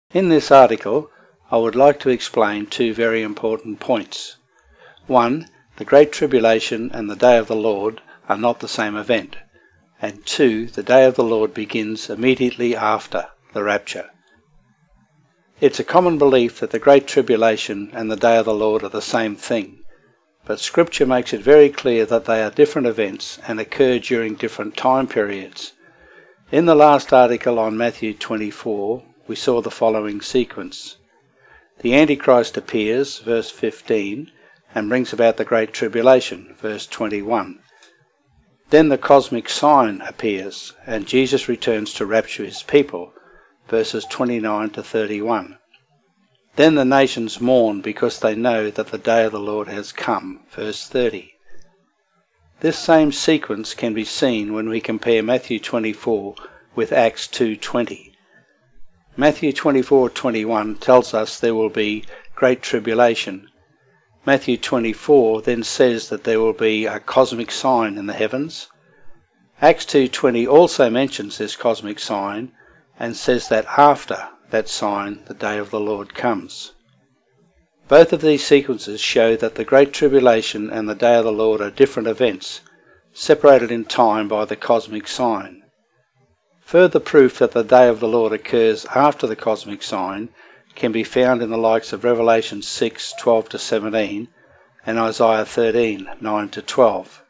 In this article, I would like to explain two very important points. 1. The Great Tribulation and the Day of the Lord are not the same event. And 2. The Day of the Lord begins immediately after the rapture. It's a common belief that the Great Tribulation and the Day of the Lord are the same thing, but Scripture makes it very clear that they are different events and occur during different time periods. In the last article on Matthew 24, we saw the following sequence. The Antichrist appears, verse 15, and brings about the Great Tribulation, verse 21. Then the cosmic sign appears, and Jesus returns to rapture his people, verses 29 to 31. Then the nations mourn because they know that the day of the Lord has come, verse 30. This same sequence can be seen when we compare Matthew 24 with Acts 2:20. Matthew 24:21 tells us there will be great tribulation. Matthew 24 then says that there will be a cosmic sign in the heavens. Acts 2:20 also mentions this cosmic sign and says that after that sign the day of the Lord comes. Both of these sequences show that the Great Tribulation and the Day of the Lord are different events, separated in time by the cosmic sign. Further proof that the Day of the Lord occurs after the cosmic sign can be found in the likes of Revelation 6:12 to 17 and Isaiah 13:9 to 12.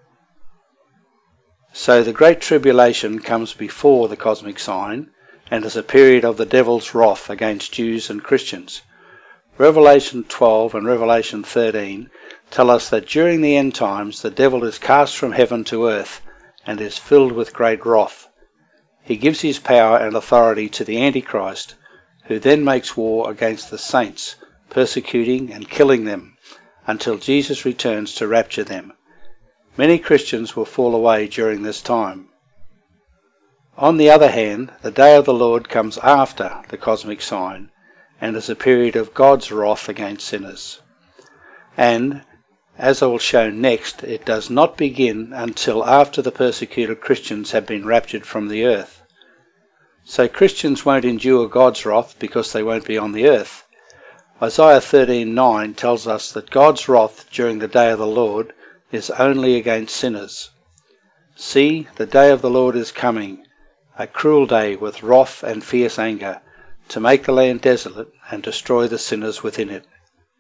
So the Great Tribulation comes before the cosmic sign and is a period of the devil's wrath against Jews and Christians. Revelation 12 and Revelation 13 tell us that during the end times the devil is cast from heaven to earth and is filled with great wrath. He gives his power and authority to the Antichrist, who then makes war against the saints, persecuting and killing them until Jesus returns to rapture them. Many Christians will fall away during this time. On the other hand, the Day of the Lord comes after the cosmic sign and is a period of God's wrath against sinners. And, as I will show next, it does not begin until after the persecuted Christians have been raptured from the earth. So Christians won't endure God's wrath because they won't be on the earth. Isaiah 13:9 tells us that God's wrath during the day of the Lord is only against sinners. See, the day of the Lord is coming, a cruel day with wrath and fierce anger, to make the land desolate and destroy the sinners within it.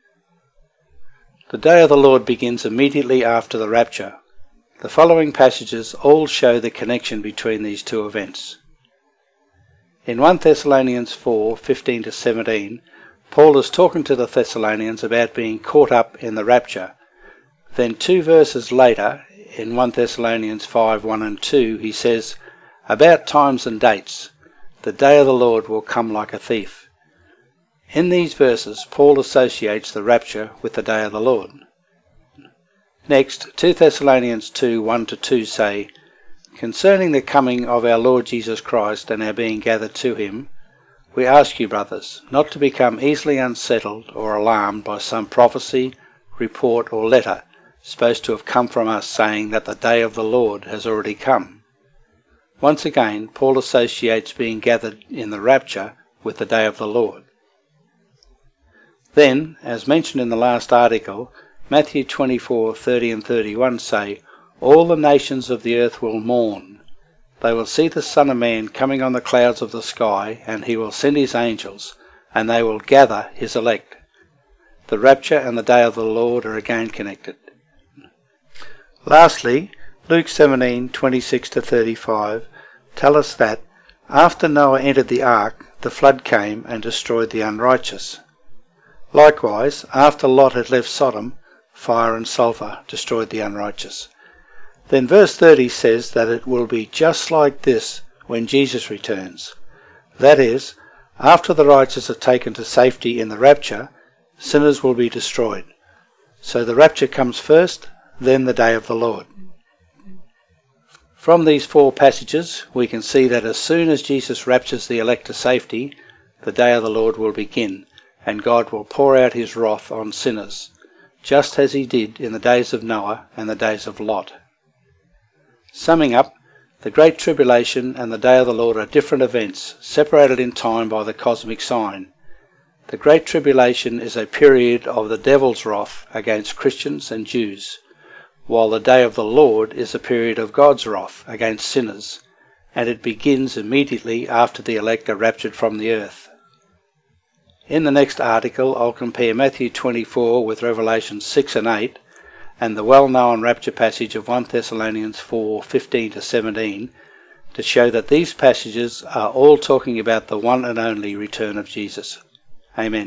The day of the Lord begins immediately after the rapture. The following passages all show the connection between these two events. In 1 Thessalonians 4:15 to 17, Paul is talking to the Thessalonians about being caught up in the rapture. Then 2 verses later, in 1 Thessalonians 5:1 and 2, he says, "About times and dates, the day of the Lord will come like a thief." In these verses, Paul associates the rapture with the day of the Lord. Next, 2 Thessalonians 2:1 to 2 say, "Concerning the coming of our Lord Jesus Christ and our being gathered to him, we ask you, brothers, not to become easily unsettled or alarmed by some prophecy, report, or letter supposed to have come from us saying that the day of the Lord has already come." Once again, Paul associates being gathered in the rapture with the day of the Lord. Then, as mentioned in the last article, Matthew 24:30 and 31 say, "All the nations of the earth will mourn. They will see the Son of Man coming on the clouds of the sky, and he will send his angels, and they will gather his elect." The rapture and the day of the Lord are again connected. Lastly, Luke 17:26 to 35 tell us that after Noah entered the ark, the flood came and destroyed the unrighteous. Likewise, after Lot had left Sodom, fire and sulphur destroyed the unrighteous. Then verse 30 says that it will be just like this when Jesus returns. That is, after the righteous are taken to safety in the rapture, sinners will be destroyed. So the rapture comes first, then the day of the Lord. From these 4 passages, we can see that as soon as Jesus raptures the elect to safety, the day of the Lord will begin, and God will pour out his wrath on sinners, just as he did in the days of Noah and the days of Lot. Summing up, The Great Tribulation and the Day of the Lord are different events, separated in time by the cosmic sign. The Great Tribulation is a period of the devil's wrath against Christians and Jews, while the Day of the Lord is a period of God's wrath against sinners, and it begins immediately after the elect are raptured from the earth. In the next article I'll compare Matthew 24 with Revelation 6 and 8, and the well-known rapture passage of 1 Thessalonians 4:15-17 to show that these passages are all talking about the one and only return of Jesus. Amen.